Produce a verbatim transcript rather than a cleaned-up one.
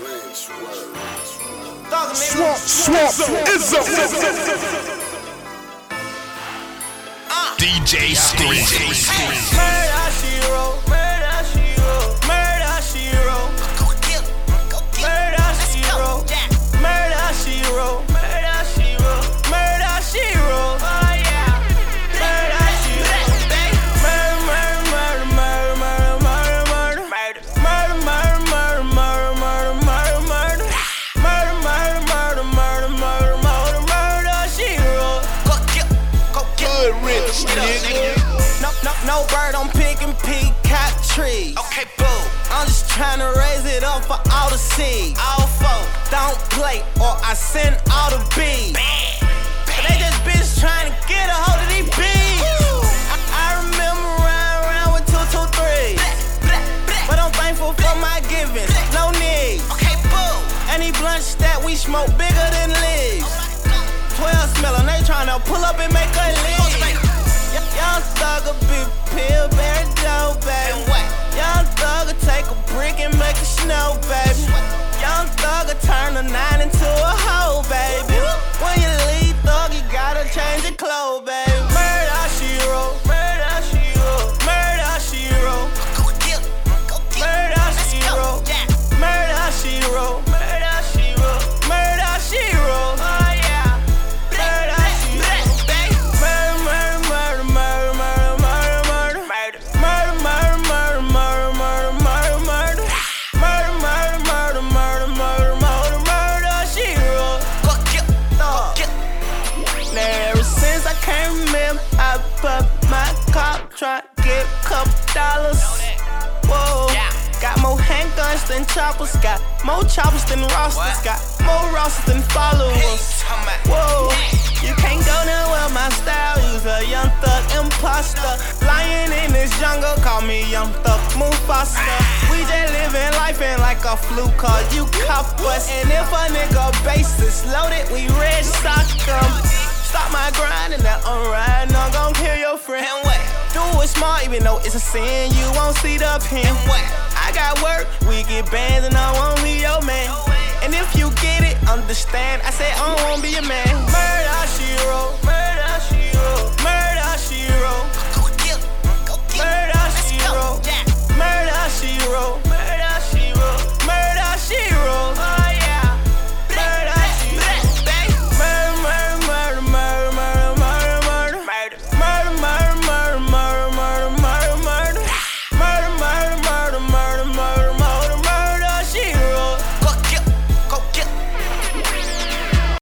Swamp, swamp, it's up. D J Scream. Murder she wrote, murder she wrote, murder she wrote. Murder she wrote, murder she wrote, murder she wrote, murder she wrote. Oh yeah, murder she wrote. Murder, murder, murder, murder, murder, murder, murder, murder, murder, murder, murder, murder, murder, murder, murder, murder, murder, murder, murder she wrote. Good rich, nigga. No, no, no bird, I'm picking peacock trees. Okay, boo. I'm just trying to raise it up for all to see. All four. Don't play or I send all the bees. They just bitch trying to get a hold of these bees. I, I remember riding around with two two three. But I'm thankful for my giving, no need. Okay, boo. Any blunts that we smoke bigger than leaves. twelve smellin', they tryna pull up and make a leave. Young thug'll be pill, berry dough, baby. Young thug'll take a brick and make it snow, baby. Young thug'll turn a nine into a hoe, baby. When you leave thug, you gotta change your clothes, baby. Murder she wrote, murder she wrote, murder she wrote. Murder she wrote, murder she wrote, murder she wrote, murder she wrote. Oh yeah, murder she wrote. Murder, murder, murder, murder, murder, murder, murder, murder, murder, murder, murder, murder, murder, murder, murder, murder, murder, murder, murder, murder she wrote. Now ever since I can't remember, I put my cop trying to get a couple dollars. Whoa, got more handguns than choppers, got more choppers than rosters, got more rosters than followers. Whoa, you can't go nowhere, my style. Use a young thug imposter. Lion in this jungle, call me young thug Mufasa. We just living life in like a flu car, you cop us. And if a nigga base is loaded, we red sock 'em. Stop my grind and that I'm riding, I'm gon' kill your friend. And what? Do it smart, even though it's a sin, you won't see the pin. And what? I got work, we get bands, and I won't be your man. And if you get it, understand, I said I don't wanna be a man. Murder she wrote, murder